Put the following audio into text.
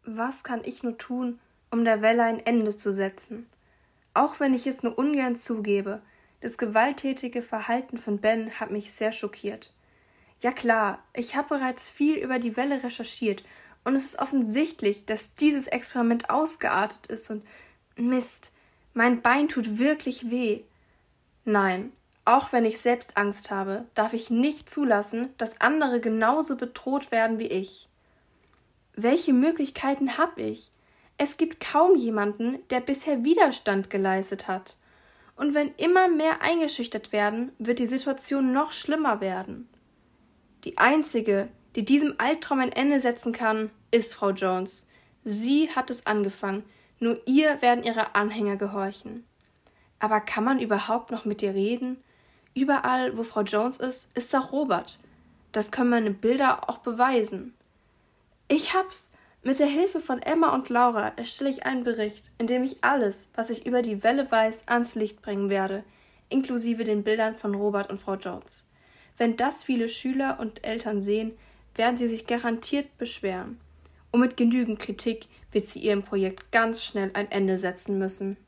Was kann ich nur tun, um der Welle ein Ende zu setzen? Auch wenn ich es nur ungern zugebe, das gewalttätige Verhalten von Ben hat mich sehr schockiert. Ja klar, ich habe bereits viel über die Welle recherchiert und es ist offensichtlich, dass dieses Experiment ausgeartet ist und Mist, mein Bein tut wirklich weh. Nein, auch wenn ich selbst Angst habe, darf ich nicht zulassen, dass andere genauso bedroht werden wie ich. Welche Möglichkeiten habe ich? Es gibt kaum jemanden, der bisher Widerstand geleistet hat. Und wenn immer mehr eingeschüchtert werden, wird die Situation noch schlimmer werden. Die einzige, die diesem Albtraum ein Ende setzen kann, ist Frau Jones. Sie hat es angefangen, nur ihr werden ihre Anhänger gehorchen. Aber kann man überhaupt noch mit ihr reden? Überall, wo Frau Jones ist auch Robert. Das können meine Bilder auch beweisen. Ich hab's! Mit der Hilfe von Emma und Laura erstelle ich einen Bericht, in dem ich alles, was ich über die Welle weiß, ans Licht bringen werde, inklusive den Bildern von Robert und Frau Jones. Wenn das viele Schüler und Eltern sehen, werden sie sich garantiert beschweren. Und mit genügend Kritik wird sie ihrem Projekt ganz schnell ein Ende setzen müssen.